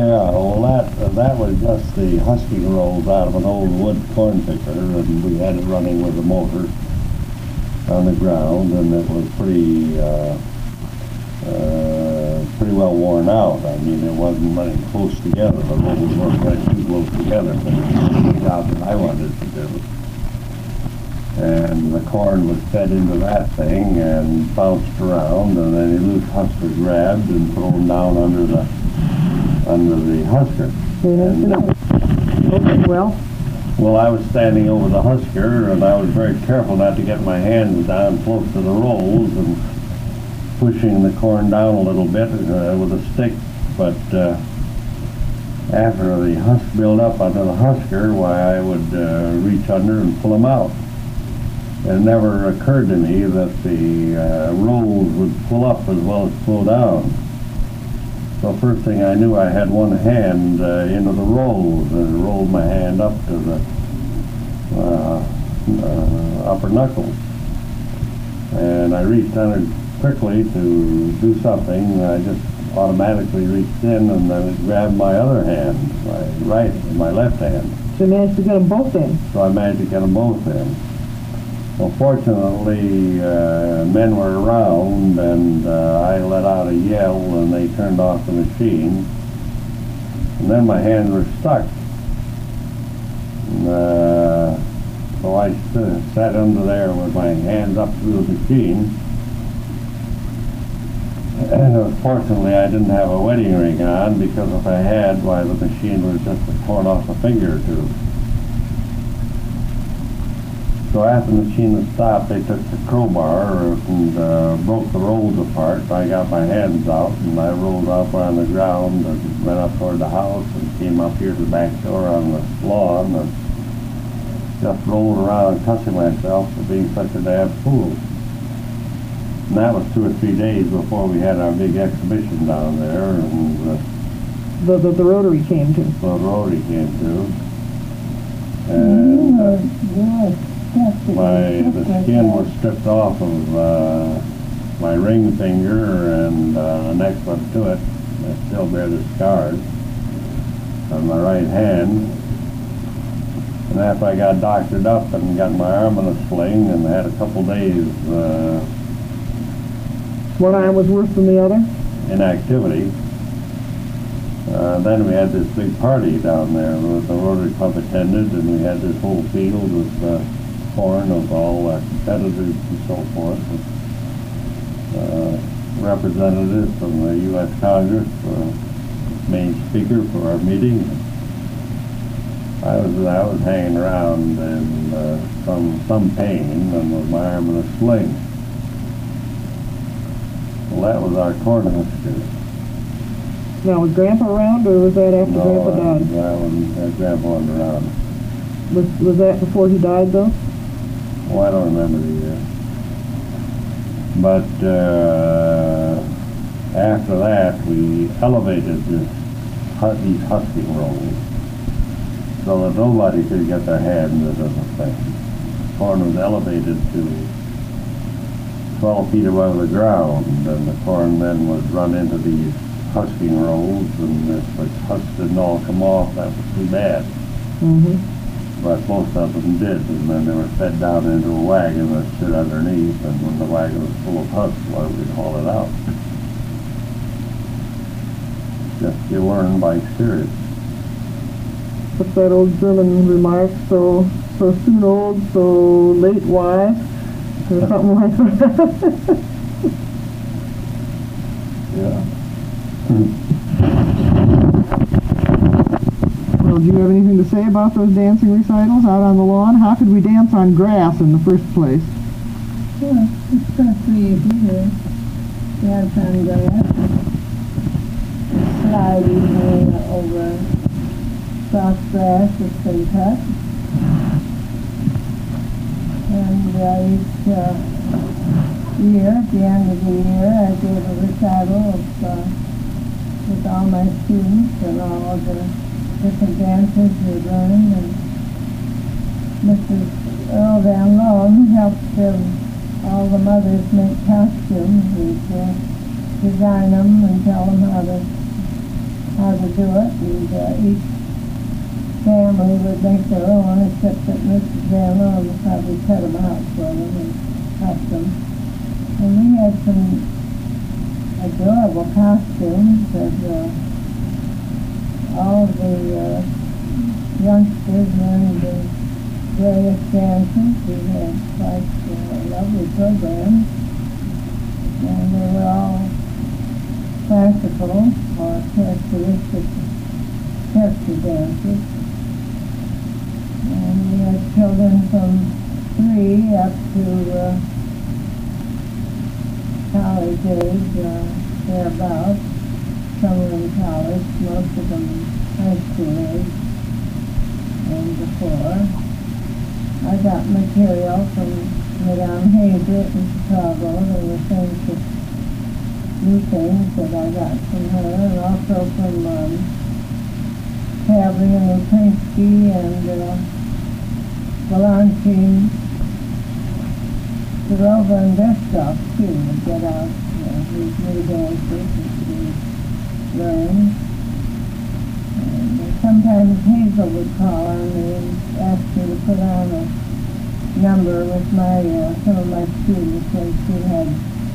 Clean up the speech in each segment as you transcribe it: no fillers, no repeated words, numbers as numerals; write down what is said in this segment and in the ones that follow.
Yeah, well, that was just the husking rolls out of an old wood corn picker, and we had it running with a motor on the ground, and it was pretty well worn out. I mean, it wasn't running close together. The rolls weren't running too close together for the job that I wanted to do. And the corn was fed into that thing and bounced around, and then a loose husk was grabbed and thrown down under the husker. Okay, well, I was standing over the husker, and I was very careful not to get my hands down close to the rolls and pushing the corn down a little bit with a stick. But after the husk built up under the husker, why, I would reach under and pull them out. It never occurred to me that the rolls would pull up as well as pull down. So first thing I knew, I had one hand into the rolls and rolled my hand up to the upper knuckles. And I reached under quickly to do something. I just automatically reached in, and then it grabbed my other hand, my left hand. So you managed to get them both in? So I managed to get them both in. Well, fortunately, men were around, and I let out a yell, and they turned off the machine. And then my hands were stuck. So I sat under there with my hands up through the machine. And fortunately, I didn't have a wedding ring on, because if I had, why, the machine would just have torn off a finger or two. So after the machine was stopped, they took the crowbar and broke the rolls apart. I got my hands out, and I rolled up on the ground and went up toward the house and came up here to the back door on the lawn and just rolled around cussing myself for being such a damn fool. And that was 2 or 3 days before we had our big exhibition down there, and the Rotary came to. The Rotary came to. And the skin was stripped off of my ring finger and the next one to it. I still bear the scars on my right hand. And after I got doctored up and got my arm in a sling and had a couple days one arm was worse than the other? Inactivity. Then we had this big party down there with the Rotary Club attended, and we had this whole field of corn of all competitors and so forth. Representatives from the U.S. Congress, main speaker for our meeting. I was hanging around in some pain and with my arm in a sling. Well, that was our corn husker. Now, was Grandpa around, or was that after Grandpa died? No, Grandpa wasn't around. Was that before he died, though? Oh, I don't remember the year. But after that, we elevated these husking rolls so that nobody could get their hands into the thing. Corn was elevated to 12 feet above the ground, and the corn then was run into these husking rolls, and if the husks didn't all come off, that was too bad. Mm-hmm. But most of them did, and then they were fed down into a wagon that stood underneath, and when the wagon was full of husks, well, we'd haul it out. Just you learn by experience. What's that old German remark? So soon old, so late wise, or something like that. Yeah. Well, do you have anything to say about those dancing recitals out on the lawn? How could we dance on grass in the first place? Well, it's pretty easy to dance on grass. Slide easily over soft grass that's been cut. And each year, at the end of the year, I gave a recital with all my students and all of the different dances we learned. And Mrs. Earl Van Loan helped all the mothers make costumes and design them and tell them how how to do it, and each family would make their own, except that Mrs. Van Loan would probably cut them out for them and custom. And we had some adorable costumes of all the youngsters learned the various dances. We had quite a lovely program, and they were all classical or characteristic character dances. And we had children from 3 up to college age, thereabouts. Some were in college, most of them high school age and before. I got material from Madame Haybert in Chicago. There were things that, new things that I got from her, and also from Pavley and Lupinski and Balanchine, Serova and Bestov too, would get out these new dances that we learned. And sometimes Hazel would call on me and ask me to put on a number with some of my students when she had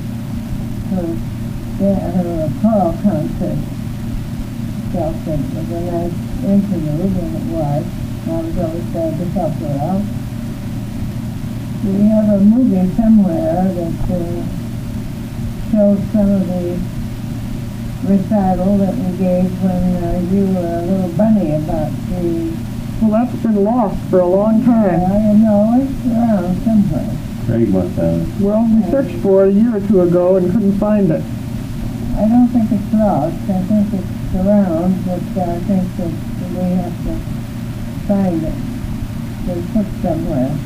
her choral concert. Felt that it was a nice interlude, and it was. I was always glad to help her out. We have a movie somewhere that shows some of the recital that we gave when you were a little bunny about 3. Well, that's been lost for a long time. I know it's around somewhere. Craig must have it. Well, we searched for it a year or 2 ago and couldn't find it. I don't think it's lost. I think it's around, but I think that we have to find it. It's put somewhere.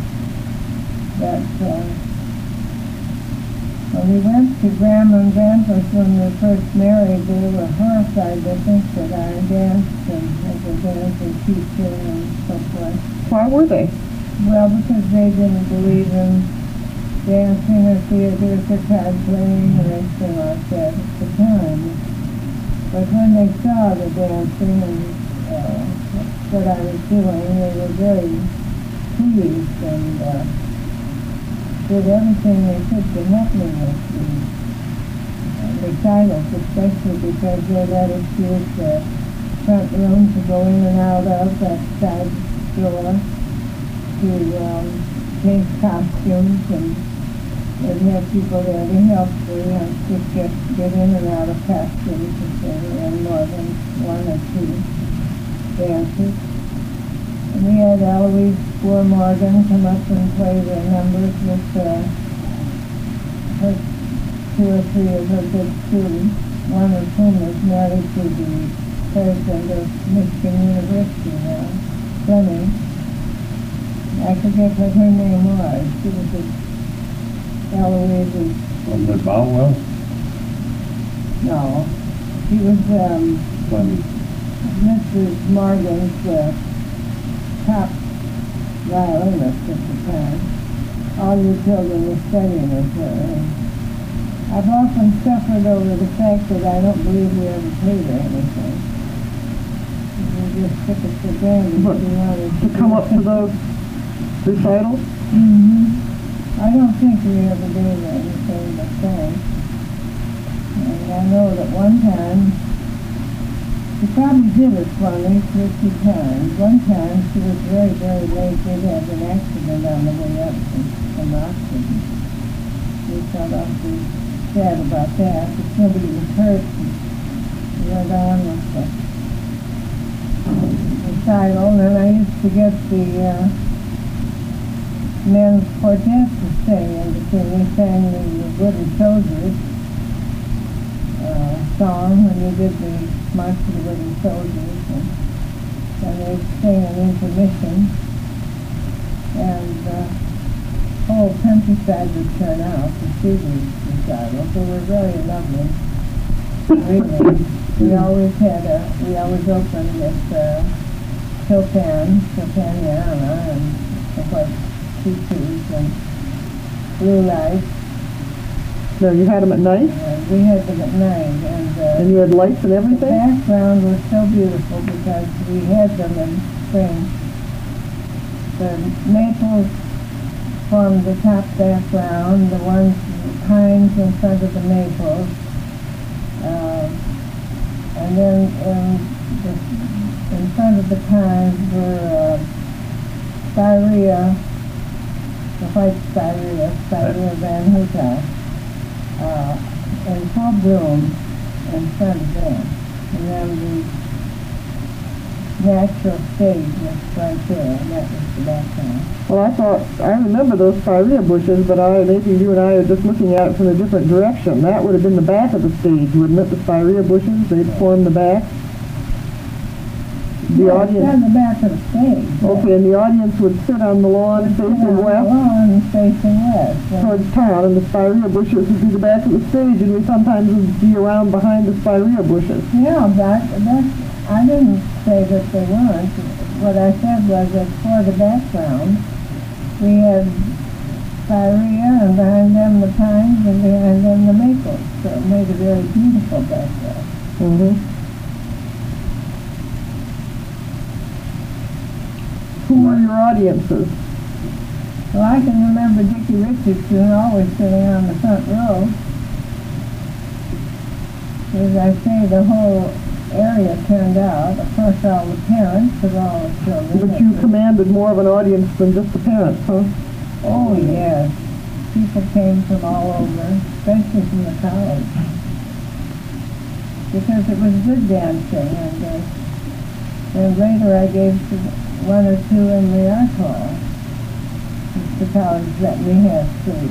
When we went to Grandma and Grandpa's when we first married, they were horrified to think that I danced and as a dancing teacher and so forth. Why were they? Well, because they didn't believe in dancing or theater or card playing or anything like that at the time. But when they saw the dancing and what I was doing, they were very pleased and did everything they could to help me with the recitals, especially because they let us use the front room to go in and out of, that side door, to change costumes, and they'd have people there to help the youngsters get in and out of costumes if they were in more than 1 or 2 dances. And we had Eloise Boer Morgan come up and play the numbers with her 2 or 3 of her good students, one of whom is married to the president of Michigan University now, Fleming. I forget what her name was. She was Eloise's... Was it Boutwell? No. She was Fleming. Mrs. Morgan's top violinist at the time. All you children were studying with her. And I've often suffered over the fact that I don't believe we ever paid her anything. We just took it for granted. What, She wanted to come up to those recitals? I don't think we ever gave her anything but thanks. And I know that one time, she probably did it for me 50 times. One time she was very, very late. They'd had an accident on the way up from Oxford. We felt awfully sad about that, but nobody was hurt. We went on with the recital, and then I used to get the men's quartet to sing, and we sang the Wooden Soldiers song when we did the March of the Wooden Soldiers, and they sang an intermission, and the whole countryside would turn out to see these recitals. They were very lovely. Really, we always opened with Chopiniana and the White Tutus and Blue Lights. No, you had them at night? We had them at night, and And you had lights and the everything? background was so beautiful because we had them in spring. The maples formed the top background, the ones, the pines in front of the maples, and then in front of the pines were spirea, the white spirea, Spirea Van Hoota, in full bloom in front of them. And then the natural stage was right there, and that was the background. Well, I remember those spirea bushes, but maybe you and I are just looking at it from a different direction. That would have been the back of the stage, wouldn't it? The spirea bushes, they'd form the back. The No, it's on audience, the back of the stage. okay, and the audience would sit on the lawn facing west Lawn facing west. And towards town, and the spirea bushes would be the back of the stage, and we sometimes would be around behind the spirea bushes. yeah, I didn't say that they weren't. What I said was that for the background, we had spirea, and behind them the pines, and behind them the maples. So it made a very beautiful background. Mm-hmm. Who were your audiences? Well, I can remember Dickie Richardson always sitting on the front row. As I say, the whole area turned out. Of course, all the parents of all the children. But you commanded more of an audience than just the parents, huh? Oh, yes. People came from all over, especially from the college. Because it was good dancing, and later I gave one or two in the art hall. The college let me have 3.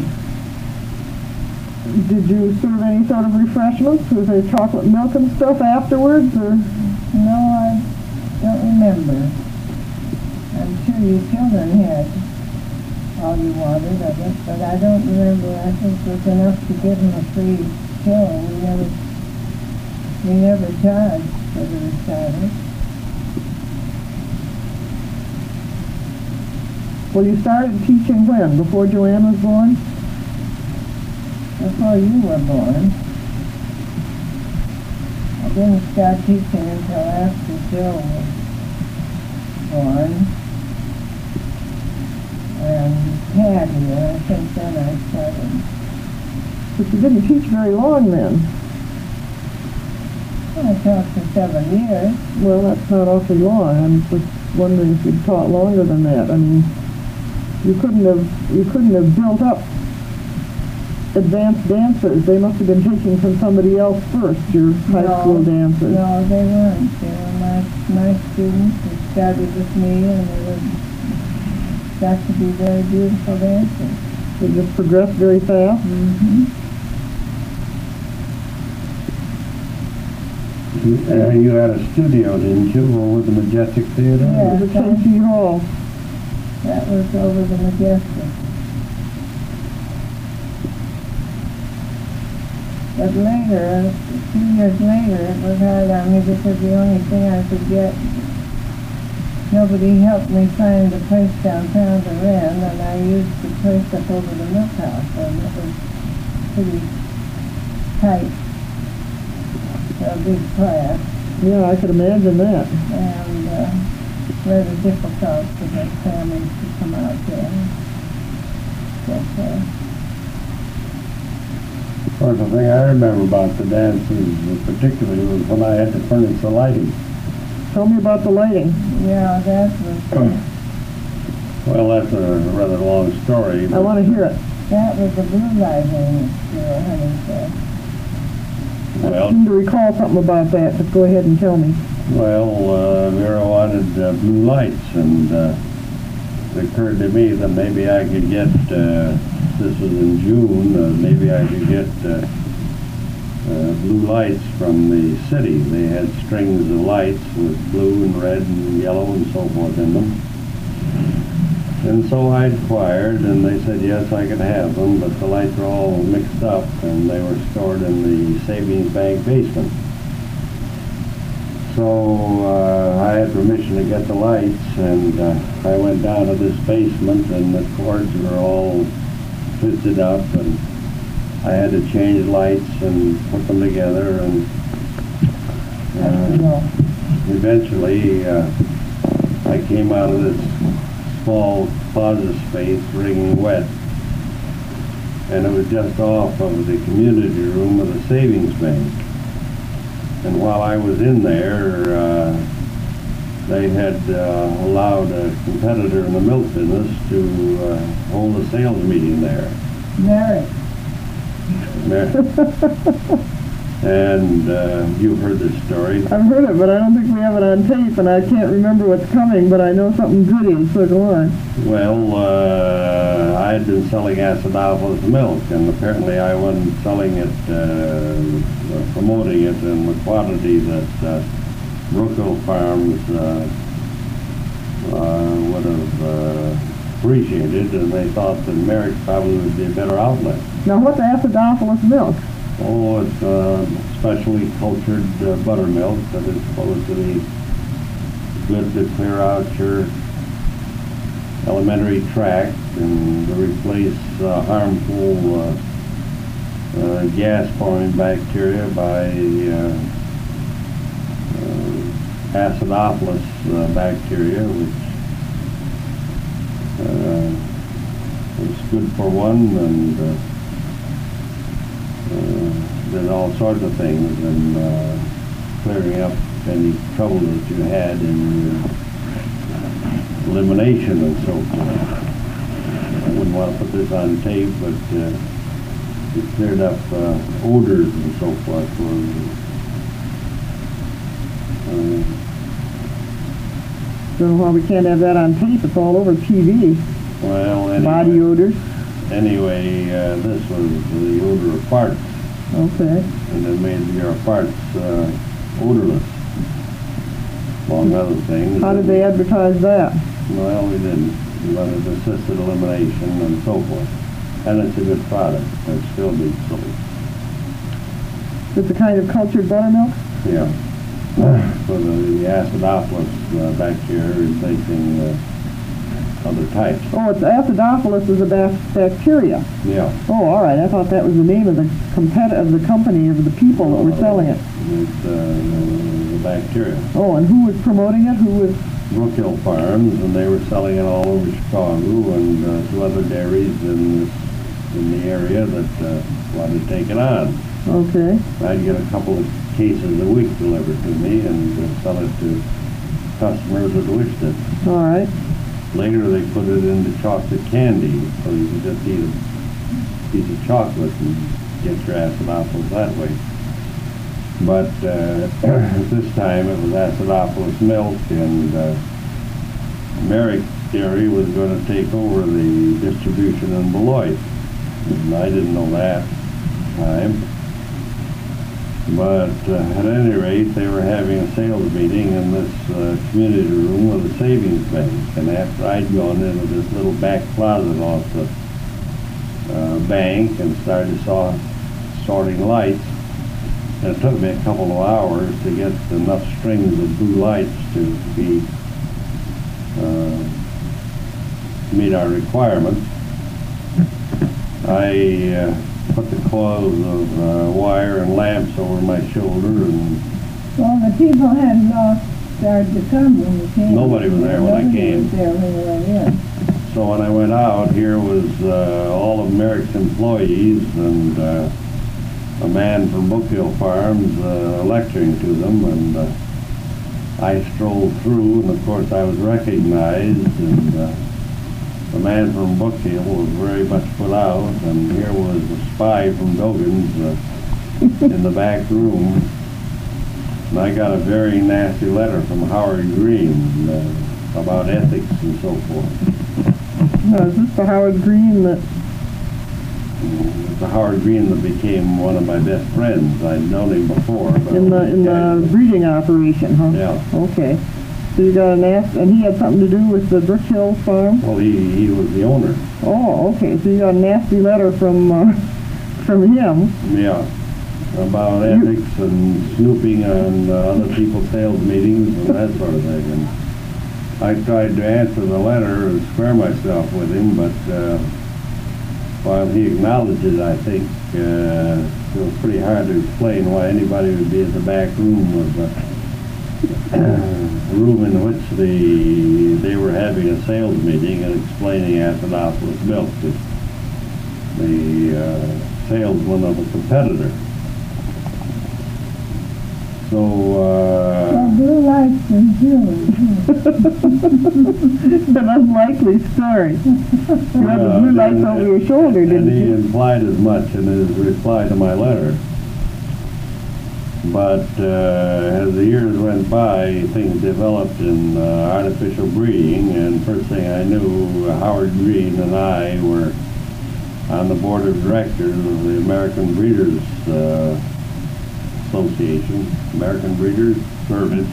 Did you serve any sort of refreshments? Was there chocolate milk and stuff afterwards? Or? No, I don't remember. I'm sure you children had all you wanted of it, but I don't remember. I think it was enough to give them a free showing. We never charged for the recital. Well, you started teaching when? Before Joanne was born? Before you were born. I didn't start teaching until after Joe was born. And Patty, I think then I started. But you didn't teach very long then. I taught for 7 years. Well, that's not awfully long. I'm just wondering if you'd taught longer than that. I mean, you couldn't have built up advanced dancers. They must have been taken from somebody else first, your high school dancers. No, they weren't. They were my students who started with me, and they got to be very beautiful dancers. They just progressed very fast. Mm-hmm. You had a studio, didn't you, over the Majestic Theater? Yeah. It was at K.C. Hall. That was over the Majestic. But later, a few years later, it was hard on me because the only thing I could get, nobody helped me find a place downtown to rent, and I used the place up over the milk house, and it was pretty tight for a big class, Yeah, I could imagine that. and rather difficult for the families to come out there. But, Of course, the thing I remember about the dances particularly was when I had to furnish the lighting. Tell me about the lighting. yeah, that was, Well, that's a rather long story. I want to hear it. that was the blue lighting that you were hunting for. I Well, seem to recall something about that, but go ahead and tell me. Vera wanted blue lights, and it occurred to me that maybe I could get, this was in June, maybe I could get blue lights from the city. They had strings of lights with blue and red and yellow and so forth in them. And so I inquired, and they said yes, I could have them, but the lights were all mixed up, and they were stored in the savings bank basement. So I had permission to get the lights, and I went down to this basement, and the cords were all twisted up, and I had to change lights and put them together, and eventually I came out of this small closet space wringing wet, and it was just off of the community room of the savings bank. And while I was in there, they had allowed a competitor in the milk business to hold a sales meeting there. Merrick. And you've heard this story. I've heard it, but I don't think we have it on tape, and I can't remember what's coming, but I know something good is, so go on. Well, I had been selling acidophilus milk, and apparently I wasn't selling it, promoting it in the quantity that Brookville Farms would have appreciated, and they thought that Merrick probably would be a better outlet. Now, what's acidophilus milk? Oh, it's specially cultured buttermilk that is supposed to be good to clear out your alimentary tract and to replace harmful gas-forming bacteria by acidophilus bacteria, which is good for one and did all sorts of things, and clearing up any trouble that you had in your elimination and so forth. I wouldn't want to put this on tape, but it cleared up odors and so forth. So while we can't have that on tape, it's all over TV. Well, anyway, body odors. Anyway, this was the odor of farts. Okay. And it made your farts odorless, among other things. How did they advertise that? Well, we didn't, but it assisted elimination and so forth. And it's a good product. It still being sold. It's a kind of cultured buttermilk? Yeah. For the acidophilus bacteria replacing other types. Oh, it's acidophilus is a bacteria. Yeah. Oh, all right. I thought that was the name of the the company, of the people that were selling it. It's the bacteria. Oh, and who was promoting it? Who was? Brookhill Farms, and they were selling it all over Chicago and to other dairies in the area that wanted to take it on. Okay. I'd get a couple of cases a week delivered to me and sell it to customers that wished it. All right. Later they put it into chocolate candy, so you could just eat a piece of chocolate and get your acidophilus that way. But at this time it was acidophilus milk, and Merrick Dairy was going to take over the distribution in Beloit. And I didn't know that at the time. But at any rate, they were having a sales meeting in this community room with a savings bank. And after I'd gone into this little back closet off the bank and started sorting lights, and it took me a couple of hours to get enough strings of blue lights to be meet our requirements. I put the coils of wire and lamps over my shoulder, and well, the people hadn't all started to come when you came. Nobody was there when I came. Was there when you went in. So when I went out, here was all of Merrick's employees and a man from Brookhill Farms lecturing to them, and I strolled through, and of course I was recognized, and the man from Brookhill was very much put out, and here was a spy from Dogan's in the back room, and I got a very nasty letter from Howard Green about ethics and so forth. No, is this the Howard Green that? The Howard Green that became one of my best friends. I'd known him before. But in the breeding operation, huh? Yeah. Okay. So you got an and he had something to do with the Brookhill farm? Well, he was the owner. Oh, okay. So you got a nasty letter from him. Yeah. About ethics and snooping on other people's sales meetings and that sort of thing. And I tried to answer the letter and square myself with him, but while he acknowledged it, I think it was pretty hard to explain why anybody would be in the back room of a room in which they were having a sales meeting and explaining Antonopoulos milk to the salesman of a competitor. So, blue lights and jewelry. An unlikely story. You had the blue lights over your shoulder, didn't and he you? implied as much in his reply to my letter. But as the years went by, things developed in artificial breeding, and first thing I knew, Howard Green and I were on the board of directors of the American Breeders Association, American Breeders Service,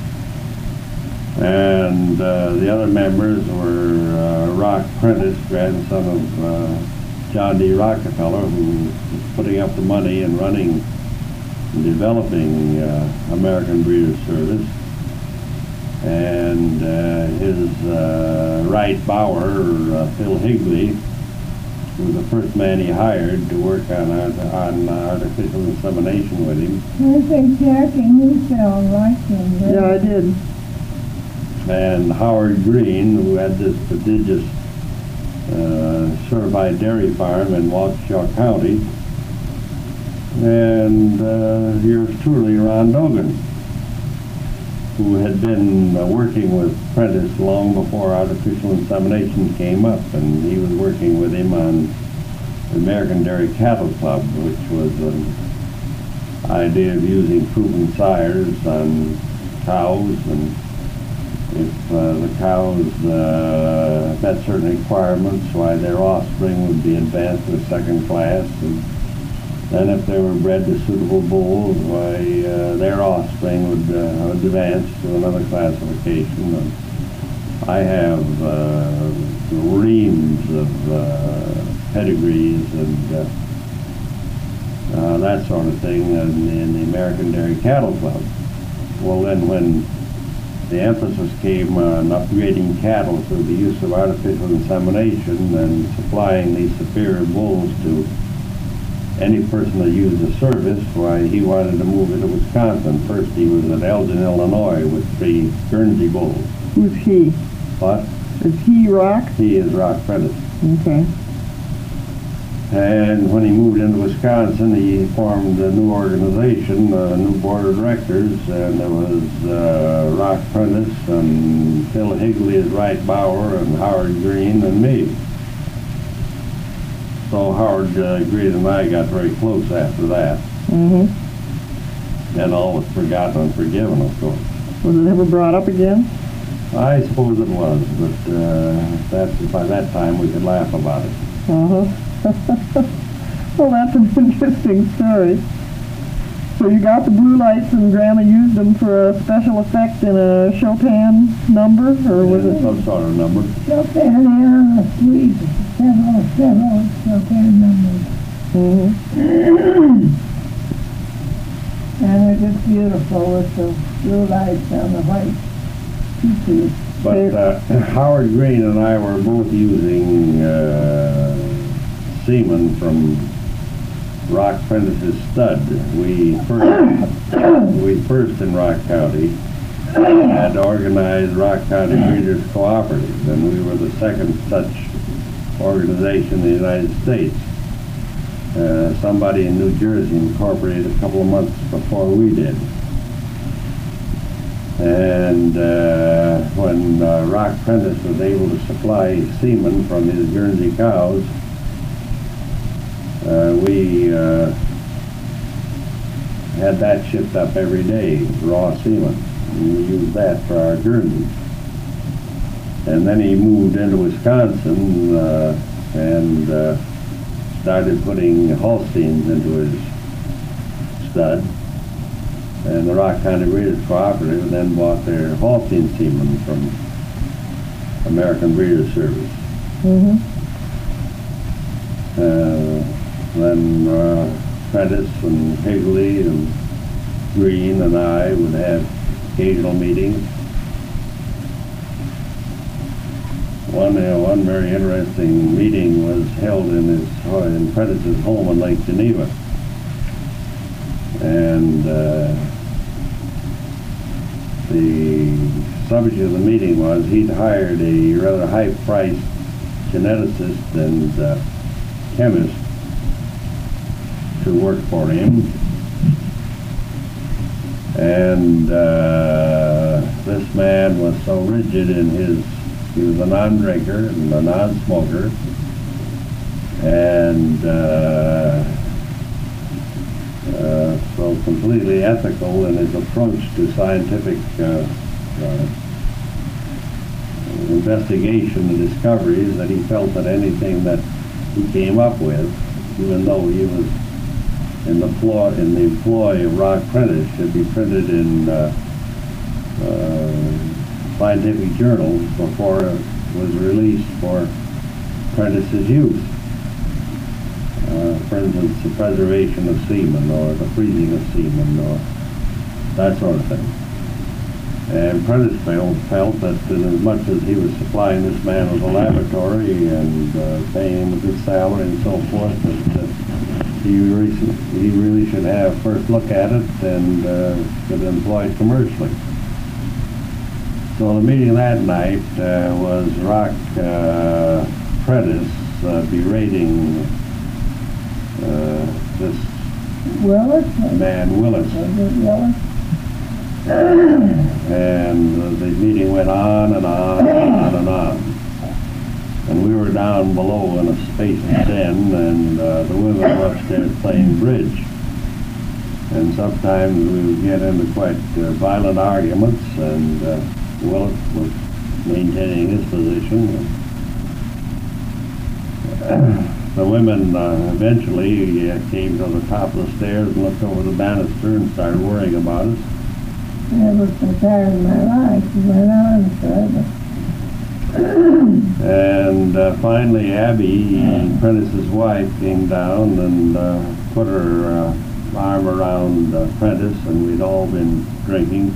and the other members were Rock Prentice, grandson of John D. Rockefeller, who was putting up the money and running and developing American Breeders Service, and his right bower, Phil Higley, who was the first man he hired to work on artificial insemination with him. I think Jack and you sound like him. Yeah, I did. And Howard Green, who had this prodigious certified dairy farm in Waukesha County, and yours truly, Ron Dogan, who had been working with Prentice long before artificial insemination came up, and he was working with him on the American Dairy Cattle Club, which was an idea of using proven sires on cows, and if the cows met certain requirements, why their offspring would be advanced to second class, and then if they were bred to suitable bulls, why their offspring would advance to another classification. And I have reams of pedigrees and that sort of thing in the American Dairy Cattle Club. Well, then when the emphasis came on upgrading cattle through the use of artificial insemination and supplying these superior bulls to any person that used the service, why he wanted to move into Wisconsin. First he was at Elgin, Illinois with 3 Guernsey bulls. Who's he? What? Is he Rock? He is Rock Prentice. Okay. And when he moved into Wisconsin, he formed a new organization, a new board of directors, and there was Rock Prentice and Phil Higley as right bower and Howard Green and me. So Howard Green and I got very close after that. Mm-hmm. And all was forgotten and forgiven, of course. Was it ever brought up again? I suppose it was, but by that time we could laugh about it. Uh-huh. Well, that's an interesting story. So you got the blue lights and Grandma used them for a special effect in a Chopin number, or was it? Some sort of number. Chopin era suite, several Chopin numbers. Mm-hmm. And they're just beautiful with the blue lights on the white tutu. But Howard Green and I were both using semen from Rock Prentice's stud. We first in Rock County had to organize Rock County Breeders Cooperative, and we were the second such organization in the United States. Somebody in New Jersey incorporated a couple of months before we did. And when Rock Prentice was able to supply semen from his Guernsey cows, we had that shipped up every day, raw semen. And we used that for our Guernseys. And then he moved into Wisconsin and started putting Holsteins into his stud. And the Rock County Breeders Cooperative then bought their Holstein semen from American Breeders Service. Mm-hmm. Then Prentice and Higley and Green and I would have occasional meetings. one very interesting meeting was held in Prentice's home in Lake Geneva. And the subject of the meeting was he'd hired a rather high-priced geneticist and chemist to work for him. And this man was so rigid in he was a non-drinker and a non-smoker, and so completely ethical in his approach to scientific investigation and discoveries, that he felt that anything that he came up with, even though he was in the employ of Rock Prentice, should be printed in scientific journals before it was released for Prentice's use. For instance, the preservation of semen or the freezing of semen or that sort of thing. And Prentice felt that as much as he was supplying this man with a laboratory and paying him a good salary and so forth, that he really should have first look at it and get it employed commercially. So the meeting that night was Rock Prentice berating this Willis? man Willis. Was it Willis? And the meeting went on and on and on and on. And we were down below in a space den, and the women were upstairs playing bridge. And sometimes we would get into quite violent arguments, and Willis was maintaining his position. The women eventually came to the top of the stairs and looked over the banister and started worrying about us. I was so tired of my life. It went on forever. And finally Abby, Prentice's wife, came down and put her arm around Prentice, and we'd all been drinking.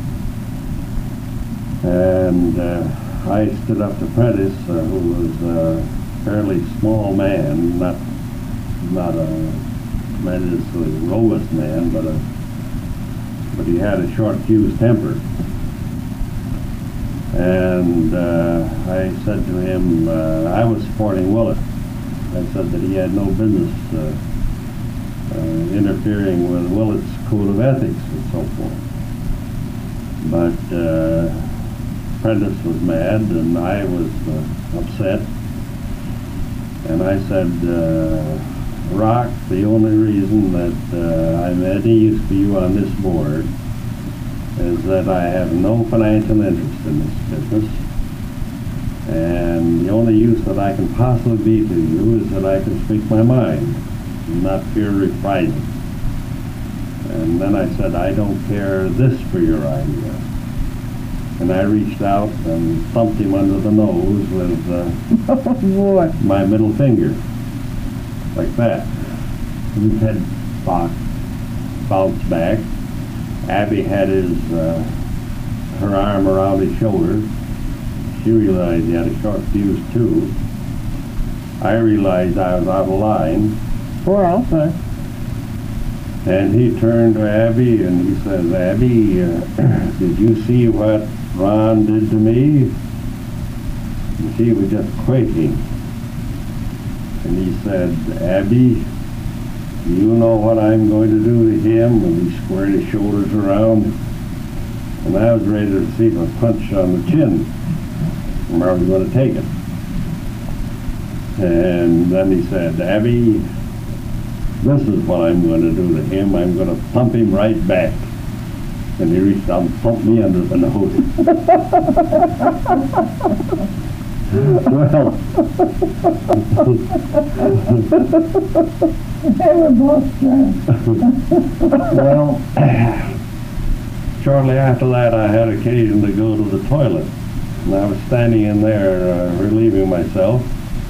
And I stood up to Prentice, who was a fairly small man, not a tremendously robust man, but he had a short fused temper. And I said to him, I was supporting Willis. I said that he had no business interfering with Willis' code of ethics and so forth. But Prentice was mad and I was upset. And I said, Rock, the only reason that I'm any use for you on this board is that I have no financial interest in this business, and the only use that I can possibly be to you is that I can speak my mind and not fear reprisal. And then I said, I don't care this for your idea. And I reached out and thumped him under the nose with my middle finger, like that. His head bounced back. Abby had her arm around his shoulder. She realized he had a short fuse too. I realized I was out of line. Poor Alpha. And he turned to Abby and he says, Abby, did you see what Ron did to me? And she was just quaking. And he said, Abby, do you know what I'm going to do to him? And he squared his shoulders around. And I was ready to receive a punch on the chin. And I was going to take it. And then he said, Abby, this is what I'm going to do to him. I'm going to thump him right back. And he reached out and thumped me under the nose. Well, They were both drunk. well, shortly after that I had occasion to go to the toilet. And I was standing in there relieving myself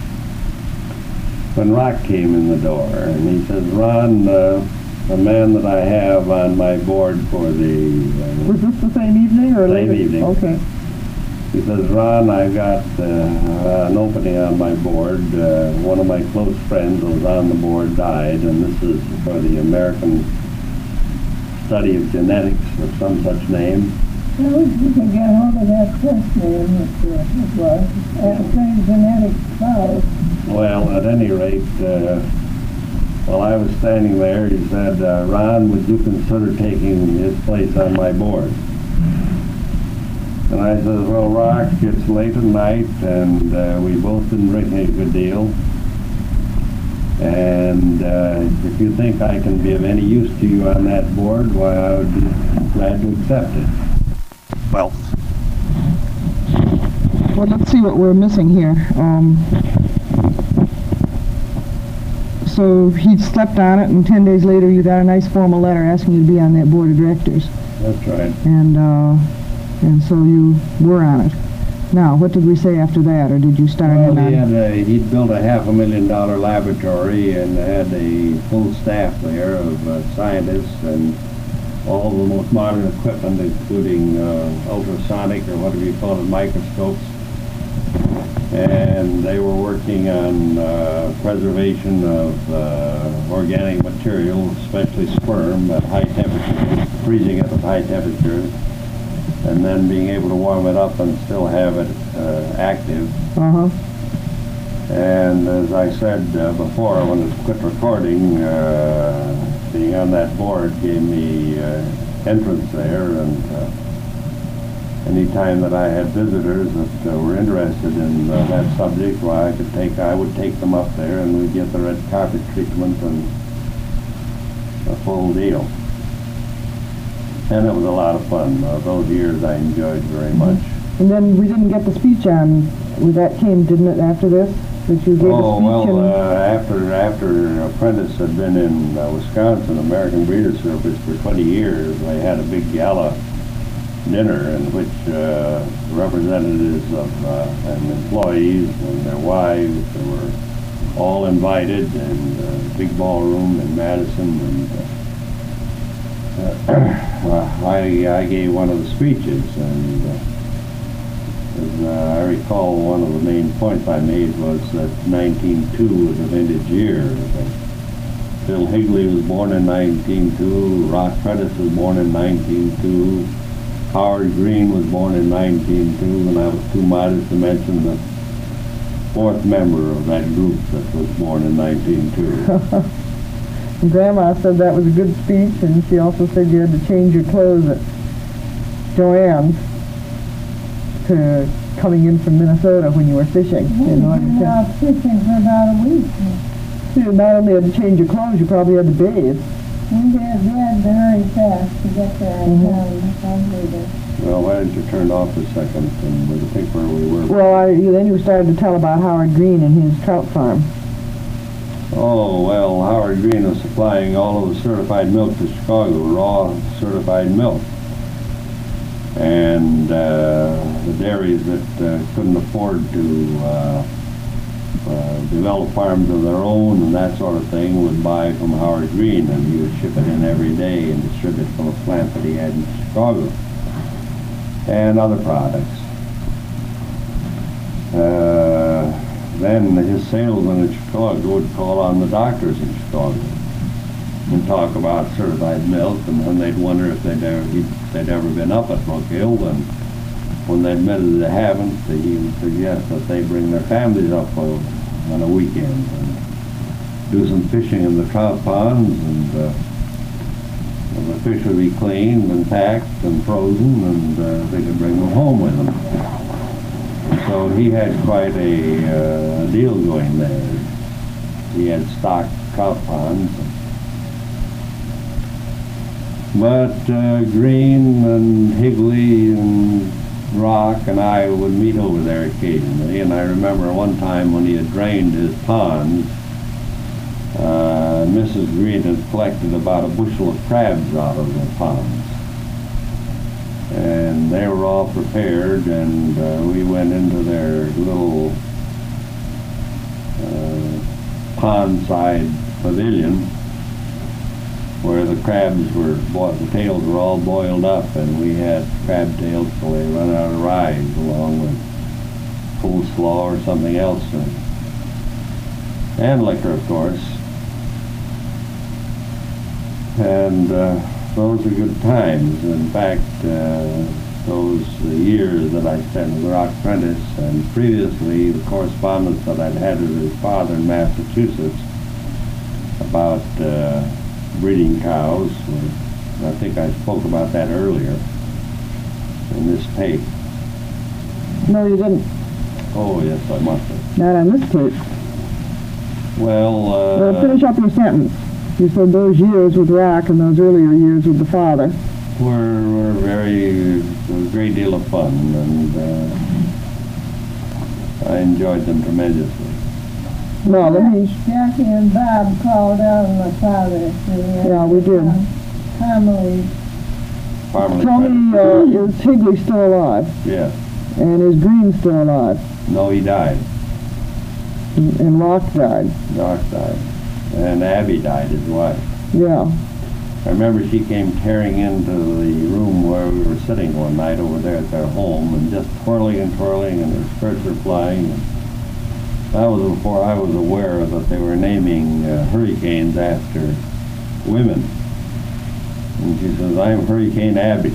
when Rock came in the door. And he says, Ron, the man that I have on my board for the... Was this the same evening or Same later? evening. Okay. He says, Ron, I've got an opening on my board. One of my close friends who was on the board died, and this is for the American Study of Genetics, or some such name. Well, you can get hold of that first name, it was. American Genetics Files. Well, at any rate, while I was standing there, he said, Ron, would you consider taking his place on my board? And I said, well, Rock, it's late at night, and we both been drinking a good deal. And if you think I can be of any use to you on that board, why, I would be glad to accept it. Well, let's see what we're missing here. So he slept on it, and 10 days later you got a nice formal letter asking you to be on that board of directors. That's right. And so you were on it. Now, what did we say after that, or did you start Well, in on? he'd built a $500,000 laboratory and had a full staff there of scientists and all the most modern equipment, including ultrasonic, or whatever you call it, microscopes. And they were working on preservation of organic material, especially sperm, at high temperatures, freezing it at high temperatures, and then being able to warm it up and still have it active. Uh-huh. And as I said before, when I quit recording, being on that board gave me entrance there, and any time that I had visitors that were interested in that subject, well, I would take them up there, and we'd get the red carpet treatment and a full deal. And it was a lot of fun. Those years I enjoyed very much. And then we didn't get the speech on, that came, didn't it, after this? That you gave a speech after Apprentice had been in Wisconsin, American Breeder Service, for 20 years, they had a big gala dinner in which representatives of and employees and their wives were all invited, in a big ballroom in Madison, and I gave one of the speeches, and as I recall, one of the main points I made was that 1902 was a vintage year. Phil Higley was born in 1902, Rock Prentice was born in 1902, Howard Green was born in 1902, and I was too modest to mention the fourth member of that group that was born in 1902. Grandma said that was a good speech, and she also said you had to change your clothes at Joanne's to coming in from Minnesota when you were fishing. We were out fishing for about a week. You not only had to change your clothes, you probably had to bathe. We had to hurry fast to get there in time. Well, why didn't you turn it off a second and we think where we were? Well, then you started to tell about Howard Green and his trout farm. Oh, well, Howard Green was supplying all of the certified milk to Chicago, raw certified milk. And the dairies that couldn't afford to develop farms of their own and that sort of thing would buy from Howard Green, and he would ship it in every day and distribute it from a plant that he had in Chicago, and other products. Then his salesman in Chicago would call on the doctors in Chicago and talk about certified milk, and then they'd wonder if they'd ever been up at Brookfield, and when they admitted they haven't, he would suggest that they bring their families up on a weekend and do some fishing in the trout ponds, and the fish would be cleaned and packed and frozen, and they could bring them home with them. So he had quite a deal going there. He had stocked trout ponds. But Green and Higley and Rock and I would meet over there occasionally, and I remember one time when he had drained his ponds, Mrs. Green had collected about a bushel of crabs out of the ponds. And they were all prepared, and we went into their little pond-side pavilion, where the crabs were, the tails were all boiled up, and we had crab tails so they run out of rise along with coleslaw or something else, and liquor, of course. And those are good times. In fact, those years that I spent with Rock Prentice, and previously the correspondence that I'd had with his father in Massachusetts about breeding cows. I think I spoke about that earlier in this tape. No, you didn't. Oh, yes, I must have. Not on this tape. Well, finish up your sentence. You said those years with Rock and those earlier years with the father were very, a great deal of fun, and I enjoyed them tremendously. No, let me... Jackie and Bob called out on my father. Yeah, we did. Parmalee. Tell me, is Higley still alive? Yes. And is Green still alive? No, he died. And Rock died? Rock died. And Abby died, his wife. Yeah. I remember she came tearing into the room where we were sitting one night over there at their home, and just twirling, and her skirts were flying. And that was before I was aware that they were naming hurricanes after women. And she says, "I'm Hurricane Abby."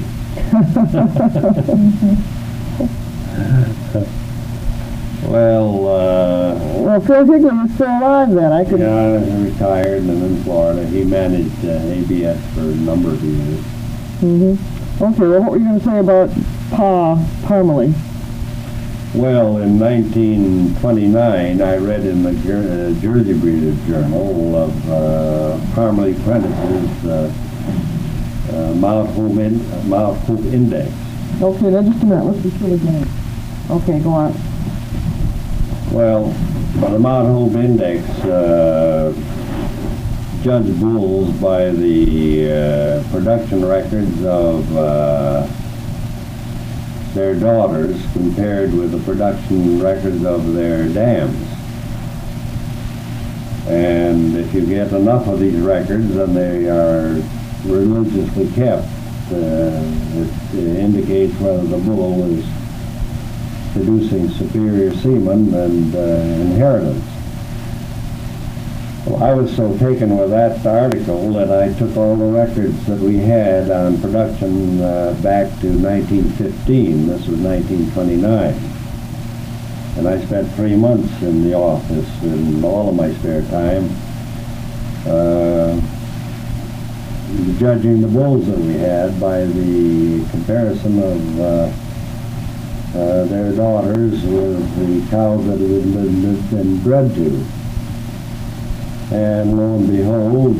Well, Phil Higley is still alive then. Yeah, he retired and in Florida. He managed ABS for a number of years. Okay, well, what were you going to say about Parmalee? Well, in 1929, I read in the Jersey Breeders' Journal of Parmalee Prentice's Mount Hope Index. Okay, now just a minute. Let's be sure again. Okay, go on. Well, the Mount Hope Index judged bulls by the production records of their daughters compared with the production records of their dams. And if you get enough of these records, and they are religiously kept, it indicates whether the bull is producing superior semen and inheritance. Well, I was so taken with that article that I took all the records that we had on production back to 1915. This was 1929. And I spent 3 months in the office in all of my spare time judging the bulls that we had by the comparison of their daughters with the cows that had been bred to. And lo and behold,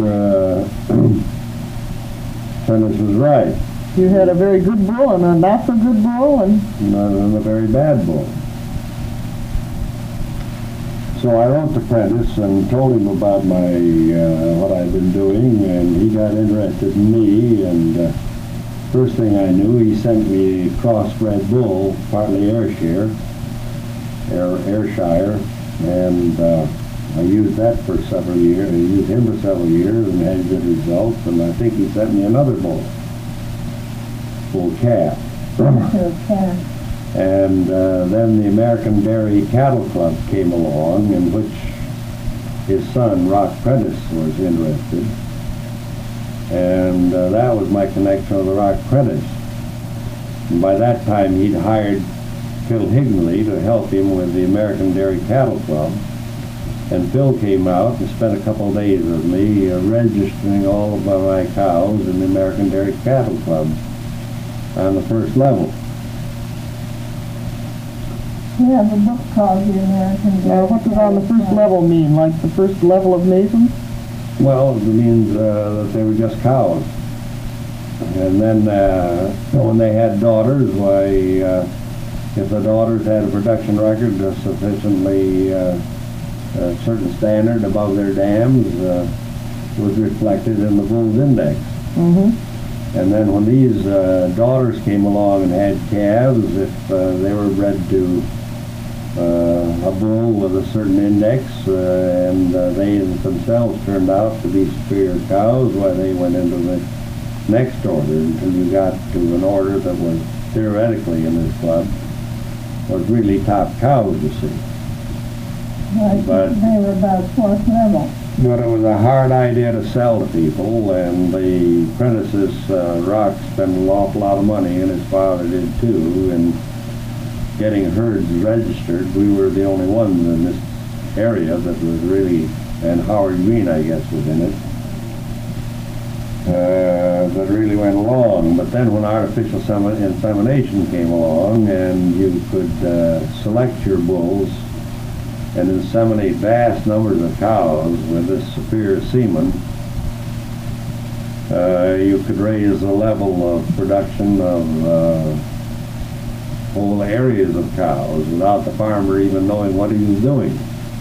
Prentice was right. You had a very good bull and a not so good bull, and a very bad bull. So I wrote to Prentice and told him about my what I'd been doing, and he got interested in me. And first thing I knew, he sent me a crossbred bull, partly Ayrshire, and I used that for several years. I used him for several years and had good results. And I think he sent me another bull calf. And then the American Dairy Cattle Club came along, in which his son, Rock Prentice, was interested. And that was my connection with Rock Prentice. And by that time, he'd hired Phil Higley to help him with the American Dairy Cattle Club. And Phil came out and spent a couple of days with me registering all of my cows in the American Dairy Cattle Club on the first level. We have a book called The American Dairy. What does on the first level mean? Like the first level of Masons? Well, it means that they were just cows. And then when they had daughters, why, if the daughters had a production record sufficiently a certain standard above their dams, was reflected in the bull's index. And then when these daughters came along and had calves, if they were bred to a bull with a certain index, and they themselves turned out to be superior cows while they went into the next order until you got to an order that was theoretically in this club was really top cows, you see. Right, But they were about fourth level. But it was a hard idea to sell to people, and the apprentices, Rock, spent an awful lot of money, and his father did too, in getting herds registered. We were the only ones in this area that was really, and Howard Green, I guess, was in it, that really went along. But then when artificial insemination came along, and you could select your bulls and inseminate vast numbers of cows with this superior semen, you could raise the level of production of whole areas of cows without the farmer even knowing what he was doing.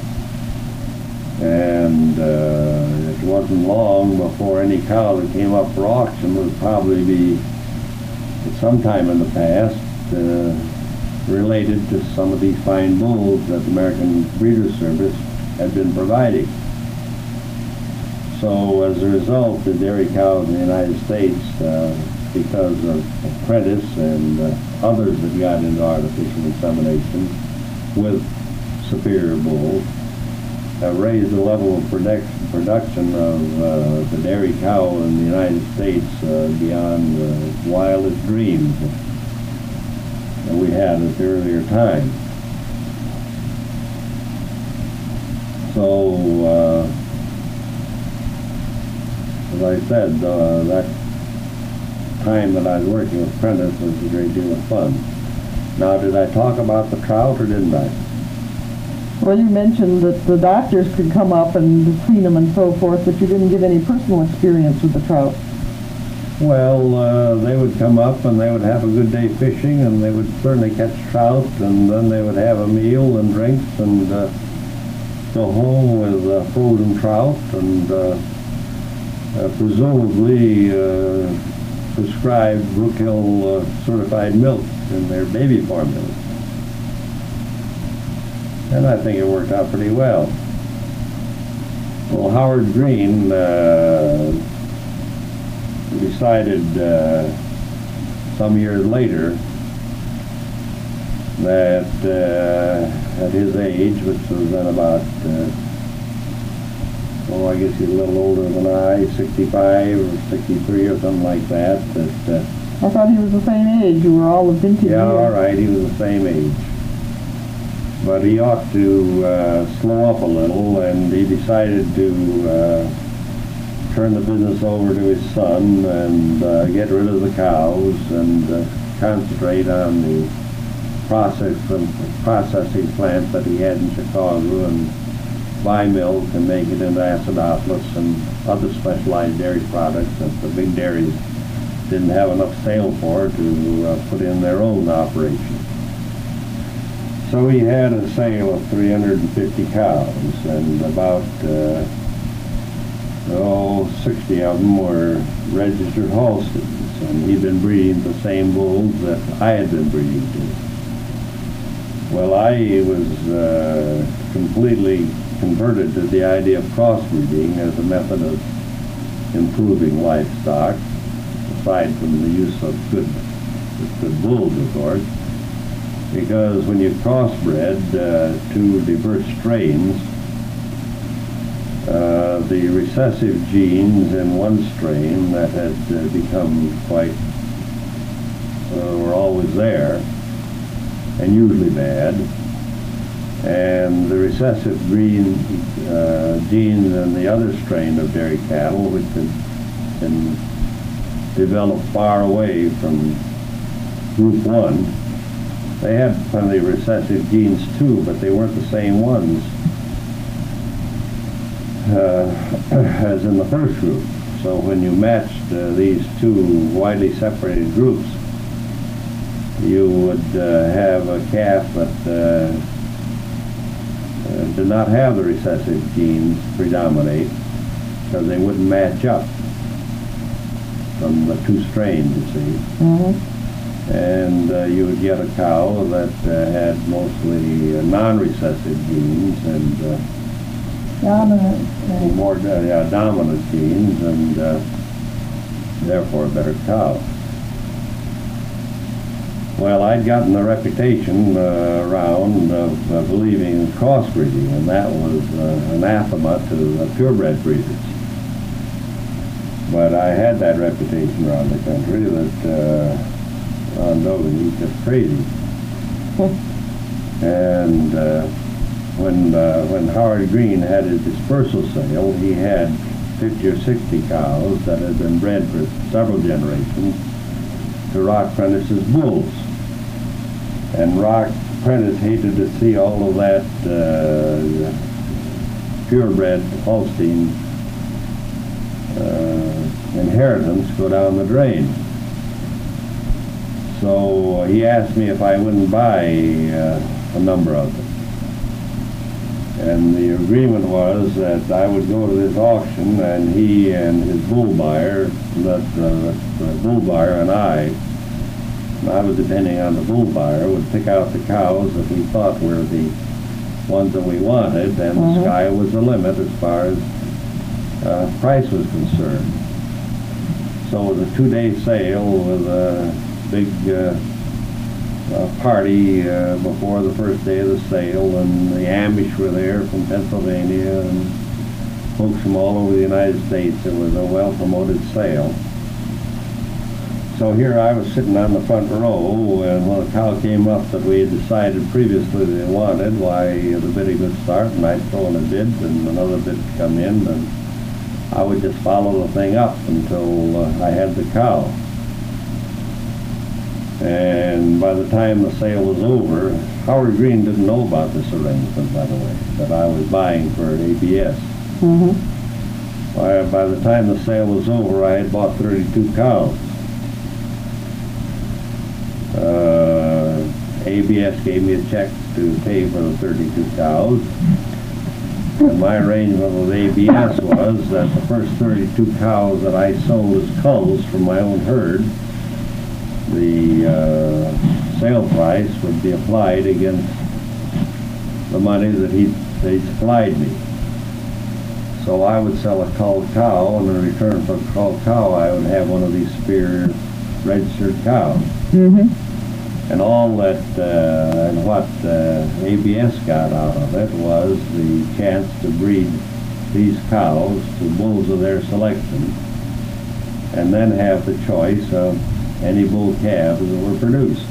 And it wasn't long before any cow that came up for auction would probably be, at some time in the past, related to some of these fine bulls that the American Breeders' Service had been providing. So as a result, the dairy cows in the United States, because of Prentice and others that got into artificial insemination with superior bulls, have raised the level of production of the dairy cow in the United States beyond wildest dreams that we had at the earlier time. So, as I said, that time that I was working with Prentice was a great deal of fun. Now, did I talk about the trout or didn't I? Well, you mentioned that the doctors could come up and clean them and so forth, but you didn't give any personal experience with the trout. Well, they would come up and they would have a good day fishing, and they would certainly catch trout, and then they would have a meal and drinks and go home with frozen trout and presumably prescribed Brook Hill certified milk in their baby formulas. And I think it worked out pretty well. Well, Howard Green decided some years later that at his age, which was then about, I guess he's a little older than I, 65 or 63 or something like that. I thought he was the same age. You were all of vintage Yeah, years. all right, he was the same age. But he ought to slow up a little, and he decided to turn the business over to his son and get rid of the cows and concentrate on the processing plant that he had in Chicago and buy milk and make it into acidophilus and other specialized dairy products that the big dairies didn't have enough sale for to put in their own operation. So he had a sale of 350 cows, and about 60 of them were registered Holsteins, and he'd been breeding the same bulls that I had been breeding to. Well, I was completely converted to the idea of crossbreeding as a method of improving livestock, aside from the use of good bulls, of course. Because when you crossbred two diverse strains, the recessive genes in one strain that had become quite, were always there, and usually bad, and the recessive genes in the other strain of dairy cattle, which had been developed far away from group 1, they had plenty of recessive genes too, but they weren't the same ones as in the first group. So when you matched these two widely separated groups, you would have a calf that did not have the recessive genes predominate, because they wouldn't match up from the two strains, you see. Mm-hmm. And you would get a cow that had mostly non-recessive genes and Dominant. more dominant genes, and therefore a better cow. Well, I'd gotten a reputation around of believing in crossbreeding, and that was anathema to purebred breeders. But I had that reputation around the country that no, he's just crazy. And when Howard Green had his dispersal sale, he had 50 or 60 cows that had been bred for several generations to Rock Prentice's bulls. And Rock Prentice hated to see all of that purebred Holstein inheritance go down the drain. So he asked me if I wouldn't buy a number of them. And the agreement was that I would go to this auction, and he and his bull buyer, the bull buyer and I was depending on the bull buyer, would pick out the cows that we thought were the ones that we wanted, and the sky was the limit as far as price was concerned. So it was a 2-day sale with a big party before the first day of the sale, and the Amish were there from Pennsylvania and folks from all over the United States. It was a well-promoted sale. So here I was sitting on the front row, and when a cow came up that we had decided previously they wanted, why the bidding would start, and I'd throw in a bid, and another bid would come in, and I would just follow the thing up until I had the cow. And by the time the sale was over, Howard Green didn't know about this arrangement, by the way, that I was buying for ABS. By the time the sale was over, I had bought 32 cows. ABS gave me a check to pay for the 32 cows. And my arrangement with ABS was that the first 32 cows that I sold as culls from my own herd, the sale price would be applied against the money that they supplied me. So I would sell a culled cow, and in return for a culled cow, I would have one of these Spear registered cows. And all that, and what ABS got out of it was the chance to breed these cows to bulls of their selection, and then have the choice of any bull calves that were produced.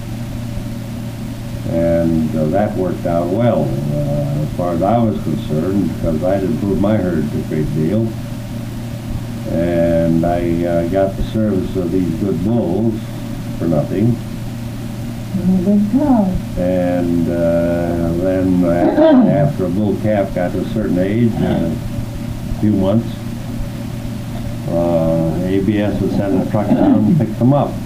And that worked out well as far as I was concerned, because I'd improved my herd a great deal, and I got the service of these good bulls for nothing. And then after a bull calf got to a certain age, a few months, ABS would send a truck down and pick them up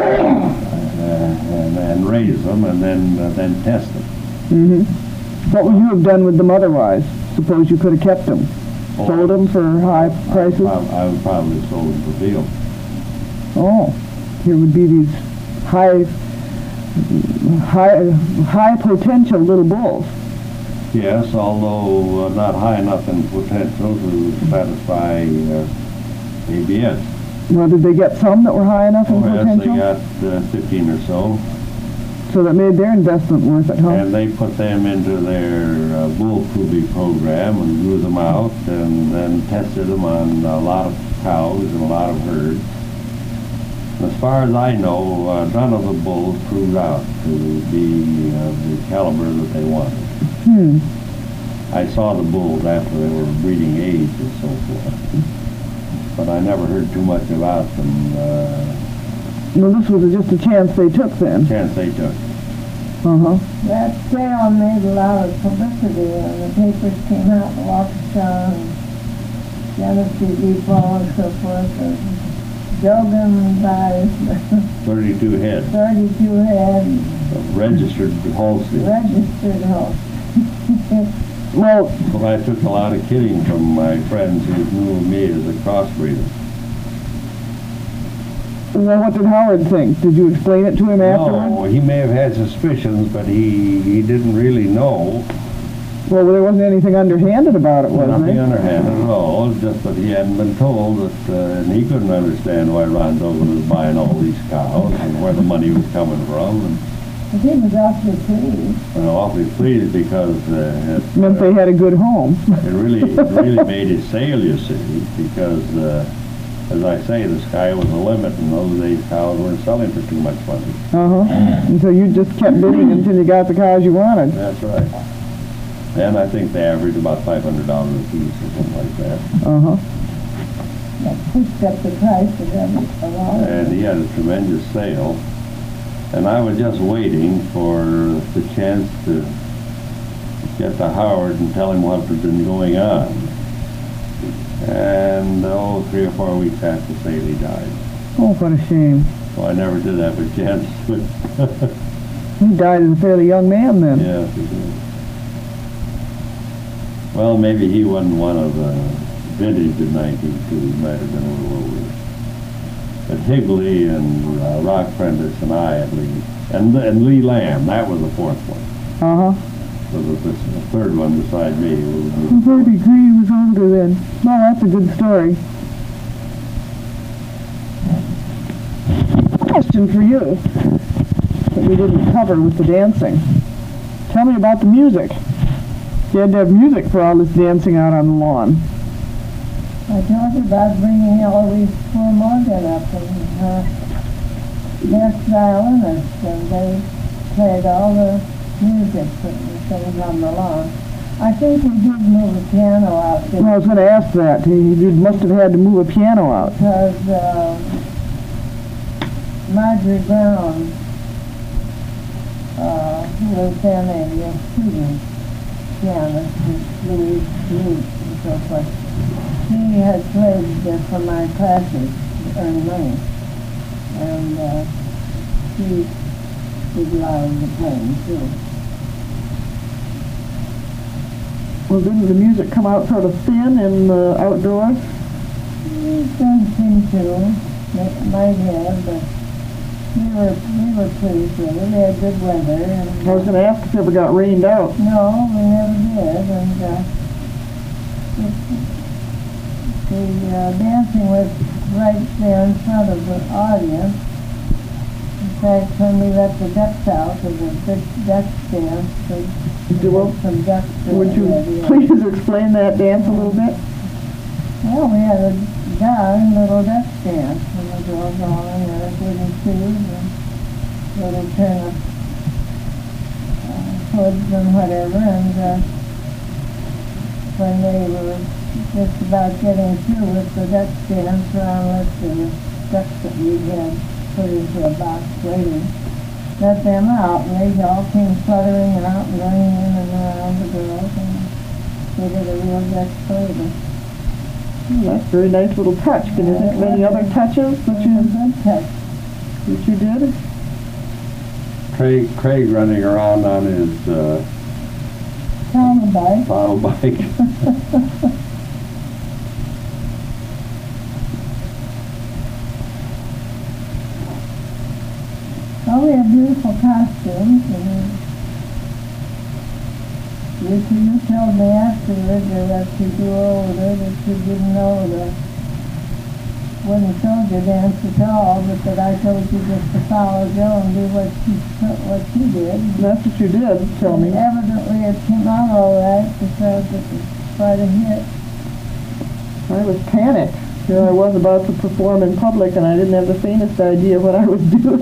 and raise them, and then test them. What would you have done with them otherwise? Suppose you could have kept them, sold them for high prices? I would probably have sold them for deal. Oh, here would be these high potential little bulls. Yes, although not high enough in potential to satisfy ABS. Well, did they get some that were high enough in potential? Yes, they got 15 or so. So that made their investment worth it, huh? And they put them into their bull proving program and grew them out, and then tested them on a lot of cows and a lot of herds. As far as I know, none of the bulls proved out to be the caliber that they wanted. I saw the bulls after they were breeding age and so forth, but I never heard too much about them. Well, this was just a chance they took then. Chance they took. That sale made a lot of publicity, and the papers came out in Waukesha and Genesee Depot and so forth. And Jogan buys 32 head. 32 head. Registered Holstein. Registered Holstein. Well, I took a lot of kidding from my friends who knew me as a crossbreeder. Well, what did Howard think? Did you explain it to him afterwards? No, he may have had suspicions, but he didn't really know. Well, there wasn't anything underhanded about it, was Nothing there? underhanded at all, just that he hadn't been told that, and he couldn't understand why Ron Dogan was buying all these cows and where the money was coming from. And, But he was awfully pleased. awfully pleased because Meant they had a good home. it really made his sale, you see, because as I say, the sky was the limit, and those days cows weren't selling for too much money. And so you just kept bidding until you got the cows you wanted. That's right. And I think they averaged about $500 a piece or something like that. That pushed up the price of them a lot. And he had a tremendous sale. And I was just waiting for the chance to get to Howard and tell him what had been going on. And 3 or 4 weeks after the sale, he died. Oh, what a shame. Well, I never did have a chance. He died as a fairly young man then. Yes, he did. Well, maybe he wasn't one of the vintage in 92. He might have been a little older. But Higley and Rock Prentice and I, at least, and Lee Lamb, that was the fourth one. So the third one beside me was Bertie Green was older then. Well, that's a good story. Question for you that we didn't cover with the dancing. Tell me about the music. You had to have music for all this dancing out on the lawn. I talked about bringing all these poor Morgan up and their violinists, and they played all the music that was things on the lawn. I think we did move a piano out there. Well, I was going to ask that. You must have had to move a piano out. Because Marjorie Brown, who was then a student pianist, Louise Luke and so forth, he had played for my classes to earn money. And he did a lot of the playing too. Well, didn't the music come out sort of thin in the outdoors? It doesn't seem to. Might have, but we were pleased with it. We had good weather. And I was going to ask if it ever got rained out. no, we never did. And the dancing was right there in front of the audience. In fact, when we let the ducks out, there was a big duck dance. Well, Some ducks. would you please explain that dance a little bit? Well, we had a darn little duck dance when the girls all in their wooden shoes and little turnip hoods and whatever. And when they were just about getting through with the duck dance, Ron let the ducks that we had put into a box waiting, let them out, and they all came fluttering out and running in and around the girls, and they did a real duck flavor. That's a very nice little touch. Can you think of any other touches that you did? Craig running around on his Tell me about it. model bike. Oh, we have beautiful costumes, and you told me afterward that as you grew older that you didn't know the wooden soldier dance at all, but that I told you just to follow Joe and do what she did. That's what you did, tell me. And evidently it came out all right because it was quite a hit. I was panicked. Here I was about to perform in public, and I didn't have the faintest idea what I was doing.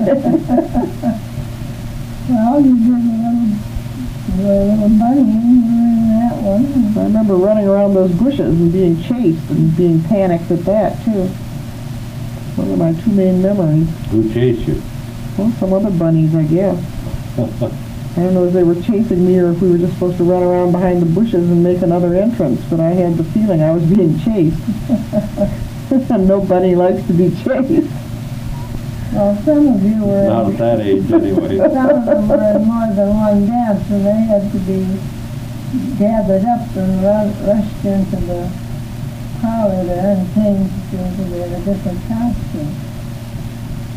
Well, you did a little bunny in that one. I remember running around those bushes and being chased and being panicked at that, too. One of my two main memories. Who chased you? Well, some other bunnies, I guess. I don't know if they were chasing me or if we were just supposed to run around behind the bushes and make another entrance, but I had the feeling I was being chased. And no bunny likes to be chased. Well, some of you were Not at that age, anyway. some of them were in more than one dance, and they had to be gathered up and rushed into the parlor there and changed into a different costume.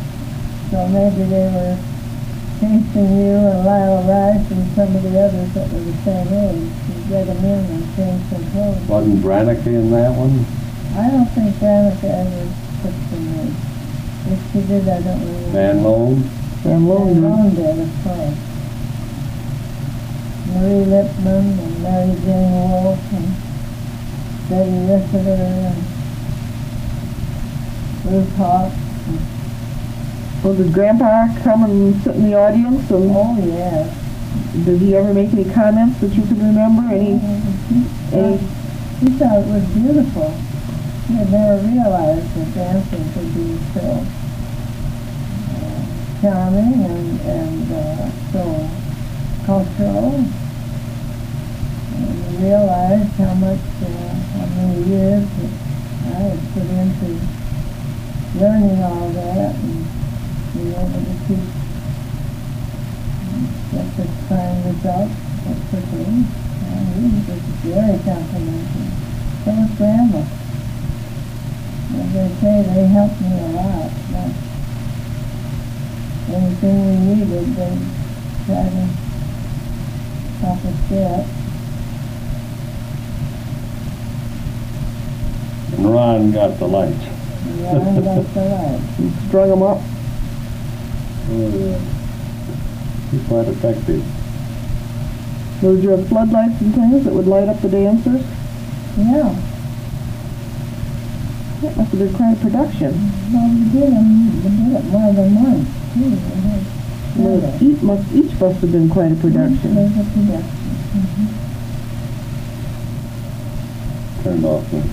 So maybe they were chasing you and Lyle Rice and some of the others that were the same age. You get them in and change some clothes. Wasn't Brannick in that one? I don't think Veronica ever took some age. If she did, I don't remember. Van Loan? Van Loan. Van did, of course. Marie Lipman and Mary Jane Wolfe and Betty Riffiter and Ruth Hawk. Well, did Grandpa come and sit in the audience? And Oh, yes. did he ever make any comments that you can remember? Any? He thought it was beautiful. He had never realized that dancing could be so charming and so cultural. And he realized how many years that I had put into learning all that and being able to teach get such fine results so quickly. He was just very complimentary. So was Grandma. As I say, they helped me a lot. But anything we needed, they tried to help us get. And Ron got the lights. And Ron got the light. He strung them up. He's quite effective. So did you have floodlights and things that would light up the dancers? Yeah. That must have been quite a production. Well, we did it more than once, too. Each must have been quite a production. It was a production. Turned off then.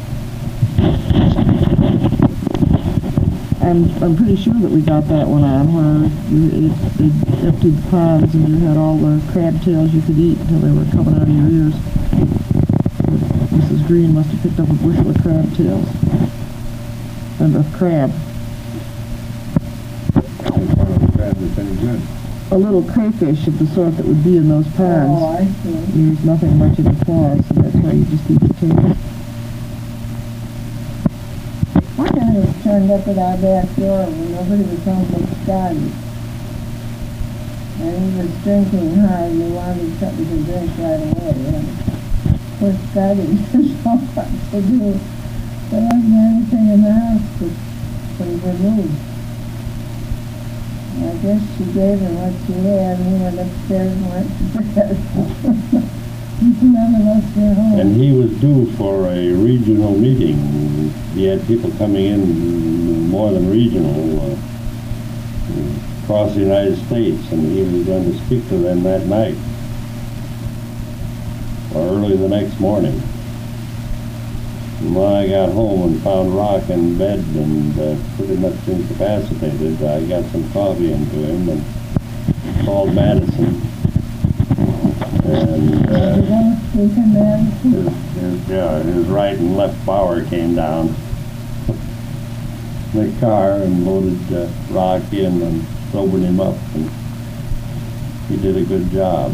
I'm pretty sure that we got that one on where they emptied the ponds and you had all the crab tails you could eat until they were coming out of your ears. Mrs. Green must have picked up a bushel of crab tails. And a crab. Crab is any good. A little crayfish of the sort that would be in those Oh, ponds. I see. There's nothing much in the claws, so that's why you just eat the tail. One time it was turned up at our back door when nobody was home but Scotty. And he was drinking hard and he wanted something to drink right away. And poor Scotty didn't know what to do. There wasn't anything in the house but he removed. I guess she gave him what she had and he went upstairs and went to bed. None of us were home. And he was due for a regional meeting. He had people coming in more than regional, across the United States, and he was going to speak to them that night, or early the next morning. And when I got home and found Rock in bed and pretty much incapacitated, I got some coffee into him and called Madison. And his right and left power came down the car and loaded Rock in and sobered him up, and he did a good job.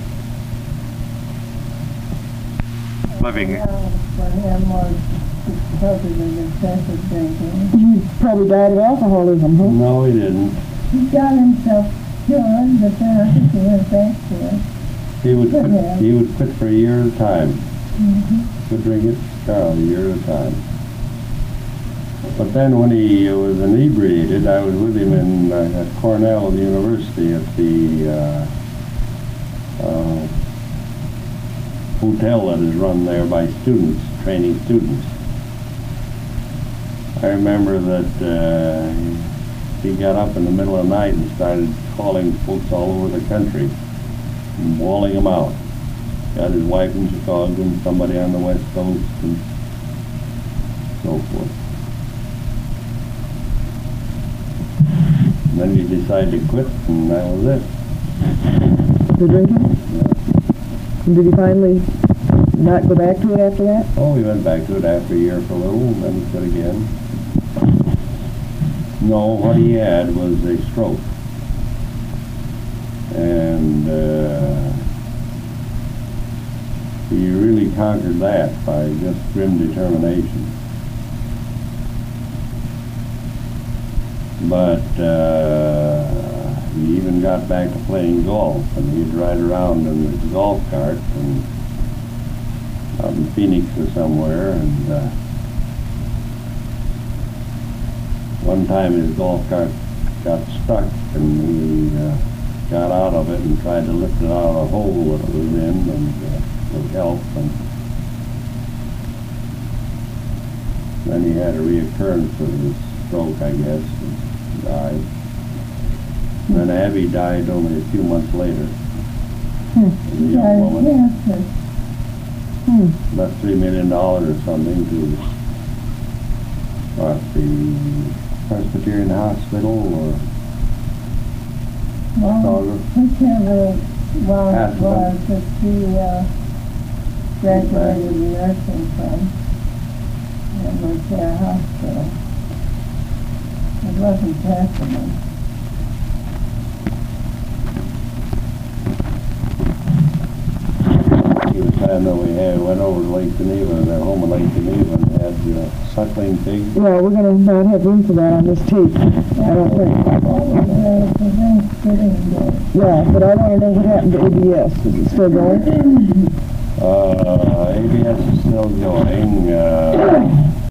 Living. For him was probably excessive drinking. He probably died of alcoholism, huh? No, he didn't. He got himself cured, but then I think he went back to it. He would quit for a year at a time. Could drink it, a year at a time. But then when he was inebriated, I was with him in at Cornell University at the hotel that is run there by students, training students. I remember that he got up in the middle of the night and started calling folks all over the country and bawling them out. Got his wife in Chicago and somebody on the West Coast and so forth. And then he decided to quit, and that was it. The drinking? Yeah. And did he finally not go back to it after that? Oh, he went back to it after a year for a little, and then he quit again. No, what he had was a stroke. And he really conquered that by just grim determination. But he even got back to playing golf, and he'd ride around in his golf cart and out in Phoenix or somewhere, and one time his golf cart got stuck, and he got out of it and tried to lift it out of the hole that it was in, and with help, and then he had a reoccurrence of his stroke, I guess, and died. And then Abby died only a few months later. A young woman. Cancer. About $3 million or something to the Presbyterian Hospital or Well, whichever one it was that she graduated nursing from, at Montclair Hospital. It wasn't Testament. The time that we went over to Lake Geneva, their home in Lake Geneva, and had suckling pigs. Yeah, we're gonna not have room for that on this tape. I don't think. Yeah, but I want to know what happened to ABS. Is it still going? ABS is still going.